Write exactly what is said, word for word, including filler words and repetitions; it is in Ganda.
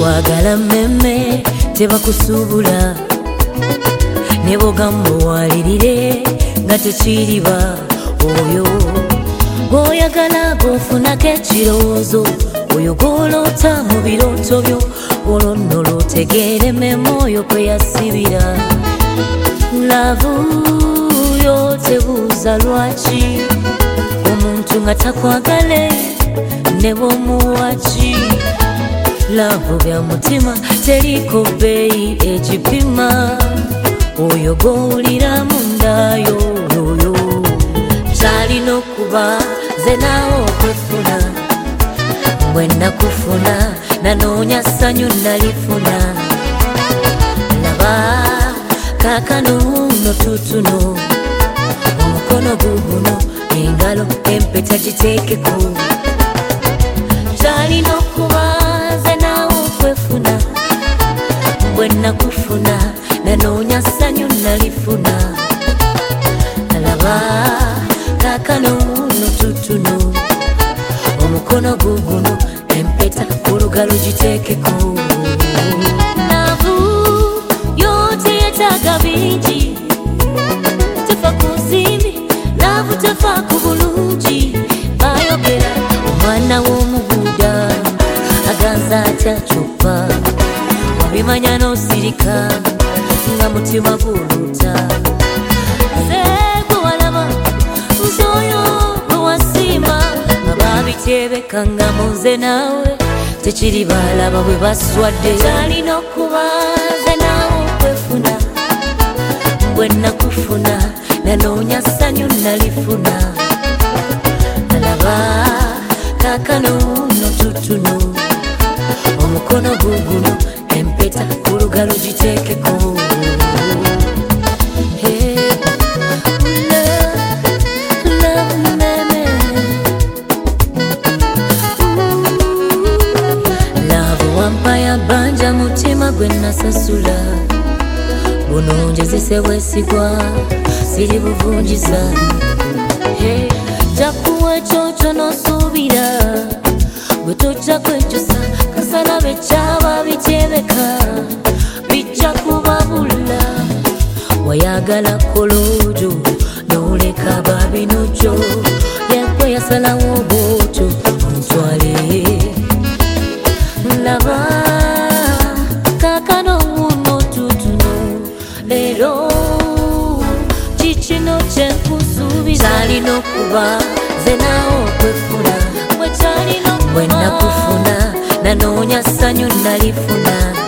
wagala mmemme tebakusuubula ne bwogamba owalirire nga tekiriba oyo gw'oyagala gw'ofunako ekirowoozo oyo gw'oloota mu birooto byo olwo nno lwotegeera emmeme oyo kwe yasibira laavu yo tebuuza lwaki omuntu nga takwagale ne bw'omuwaki laavu bya mutima teriko bbeeyi egipima oyo gw'owulira mundayo oyo kyalina okuba nze naawe okwefuna bwe nakufuna nanoonya ssanyu nalifuna laba kaakano nno tutuno omukono guguno engalo empeta giteekeko kyalina okuba nze naawe okwefuna bwe nakufuna nanoonya ssanyu nalifuna laba kaakano nno tutuno omukono guguno empeta ku lugalo giteekeko laavu yo teyetaaga bingi tefa ku nsimbi laavu tefa ku bulungi bayogera omwana w'omuguda aganza atya kyokka wabimanya n'osirika nga mutima guluta nze gwe walaba nze oyo gwe wasiima nga babiteebeka nga muze naawe tekiri balaba bwe baswadde kyalina okuba nze naawe okwefuna bwe nakufuna nanoonya ssanyu nalifuna alaba kaakano nno tutuno omukono guguno empeta ku lugalo giteekeko wampaya banja mutima gwe nasasula buno njezise bwesigwa siri buvunjisa jakuwa ekyo n'osuubira bwe tojja kwekyusa kasala bekyaba bityebeka bijja kubabula wayagala koloojo n'oleka babinokyo yekwe yasalawo bwotyo ontwale laba kaakano wuno tutuno leero kikino kyenkusuubiza kyalina okuba nze naawe okwefuna bwe nakufuna nanoonya ssanyu nalifuna